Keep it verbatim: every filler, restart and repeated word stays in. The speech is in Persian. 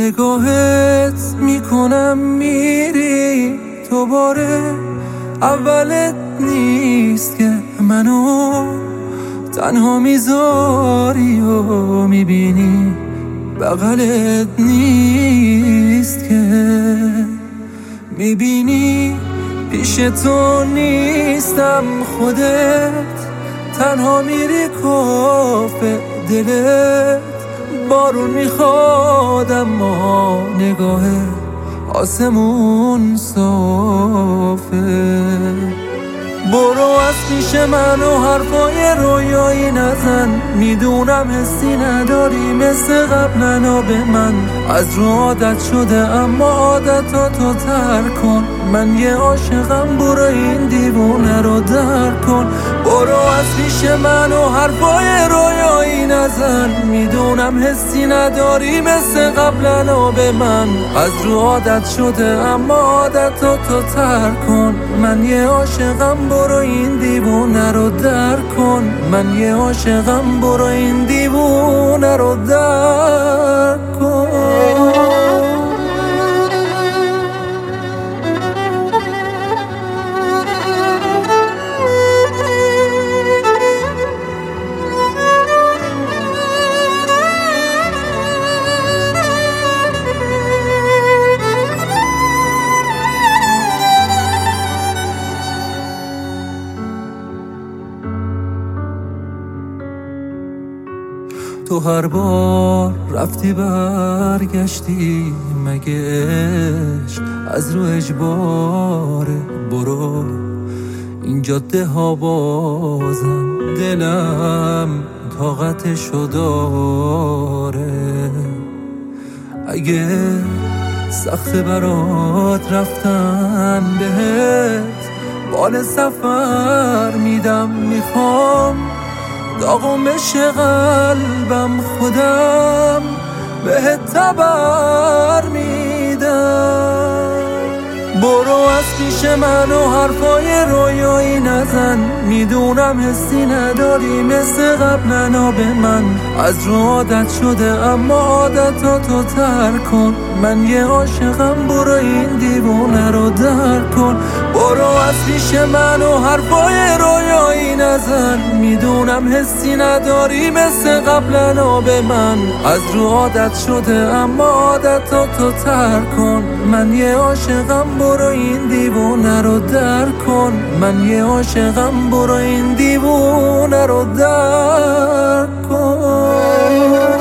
نگاهت میکنم میری دوباره، اولت نیست که منو تنها میذاری و میبینی، بغلت نیست که میبینی پیش تو نیستم، خودت تنها میری کافه دلت بارون میخواد اما نگاه آسمون صافه. برو از پیش من و حرفای رویایی نزن، میدونم حسی نداری مثل قبلنا به من، از رو عادت شده اما عادتاتو ترک کن، من یه عاشقم برو این دیوونه رو درک کن. برو از پیش من و حرفای رویایی نزن، میدونم حسی نداری مثل قبلنا به من، از رو عادت شده اما عادتاتو ترک کن، من یه عاشقم برو این دیوونه رو درک کن، من یه عاشقم برو این دیوونه رو درک کن. تو هر بار رفتی برگشتی، مگه عشق از رو اجباره؟ برو این جاده ها بازم دلم طاقتشو داره، اگه سخت برات رفتن بهت بال سفر میدم، میخوام داغم بشه قلبم خودم بهت تبر میدم. برو از پیش من و حرفای رویایی نزن، میدونم حسی نداری مثل قبلنا به من، از رو عادت شده اما عادتاتو ترک کن، من یه عاشقم برو این دیوونه رو درک کن. برو از پیش من و حرفای رویایی نزن، میدونم حسی نداری مثل قبلنا به من، از رو عادت شده اما عادتاتو ترک کن، من یه عاشقم برو این دیوونه رو درک کن، من یه عاشقم برو این دیوونه رو درک کن.